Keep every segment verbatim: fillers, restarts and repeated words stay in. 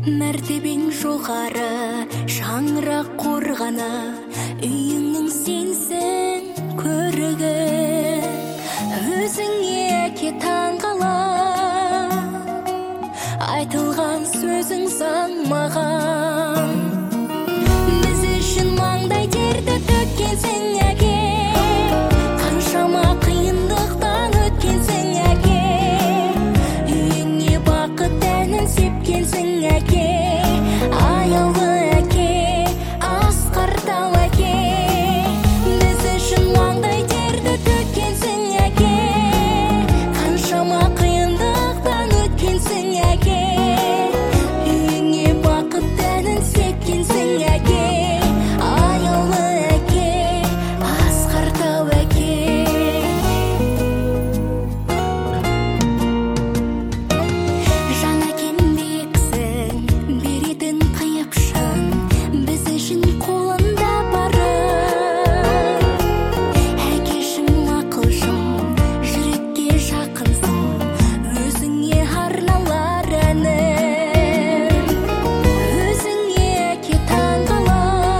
мәртебең жоғары, шаңырақ қорғаны, үйіңнің сенсің көрігі. Өзіңе ке таңғала, айтылған сөзің заң маған. Біз үшін маңдай терді төккенсің әке, қаншама қиындықтан өткенсің әке. Үйіңе бақыт әнін сепкенсің әке, аяулы әке, асқар әке. Біз үшін маңдай терді төккенсің әке, қаншама қиындықтан өткенсің әке. Үйіңе бақыт әнін сепкенсің әке, аяулы әке, асқар әке. Жан әкем бексің, беретін қиыпшың, біз үшін қолында барын. Әкешім ақылшым, жүрекке жақынсың, өзіңе арналар әнім. Өзіңе әке таңғала,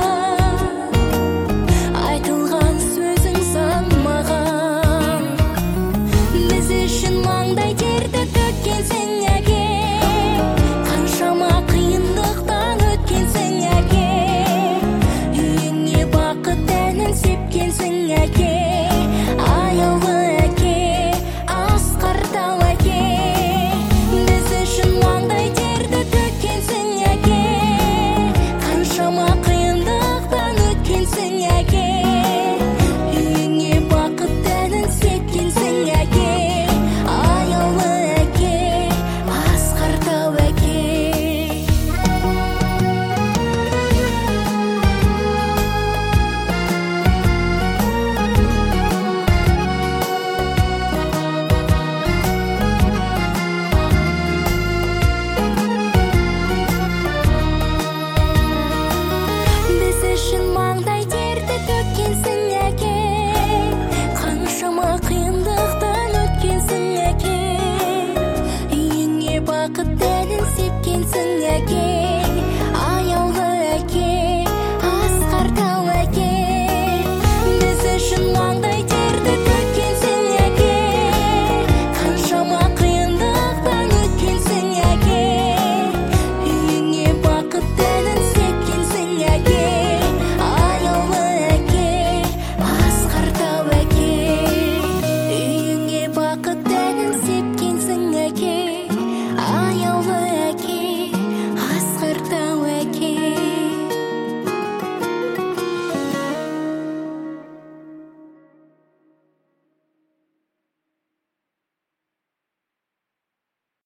айтылған сөзің заң маған. Біз үшін маңдай терді төккенсің әке, қаншама қиындықтан өткенсің әке. Үйіңе бақыт әнін сепкенсің әке, аяулы әке, асқар әке. Біз үшін маңдай терді төккенсің әке, қаншама қиындықтан өткенсің әке. Үйіңе бақыт әнін сепкенсің әке, аяулы әке, асқар әке. Біз үшін маңдай терді төккенсің әке, қаншама қиындықтан өткенсің әке. Үйіңе бақыт әнін сепкенсің әке,